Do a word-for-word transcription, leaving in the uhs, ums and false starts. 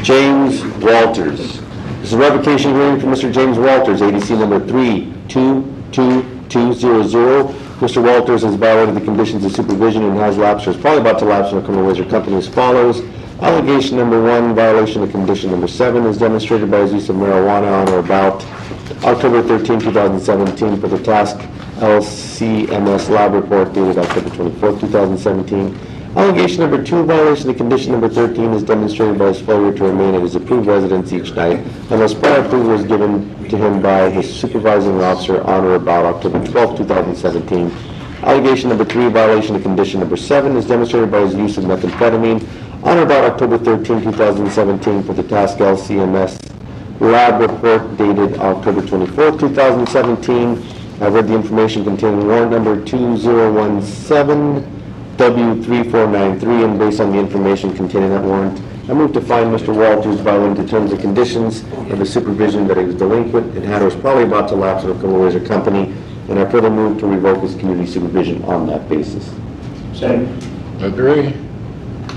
James Walters. This is a revocation hearing for Mister James Walters, A D C number three two two two zero zero. Mister Walters has violated the conditions of supervision and has lapsed, or is probably about to lapse, in a criminal ways or company as follows. Allegation number one, violation of condition number seven, is demonstrated by his use of marijuana on or about October thirteenth, two thousand seventeen, for the task L C M S lab report dated October twenty-fourth, two thousand seventeen. Allegation number two, violation of condition number thirteen, is demonstrated by his failure to remain at his approved residence each night unless prior approval was given to him by his supervising officer on or about October twelfth, two thousand seventeen. Allegation number three, violation of condition number seven, is demonstrated by his use of methamphetamine on or about October thirteenth, two thousand seventeen, for the task L C M S lab report dated October twenty-fourth, two thousand seventeen. I've read the information containing warrant number two zero one seven W three four nine three, and based on the information containing that warrant, I move to find Mister Walters violating the terms and conditions of the supervision, that he was delinquent and had or was probably about to lapse in a criminal ways or company, and I further move to revoke his community supervision on that basis. Second. Agree.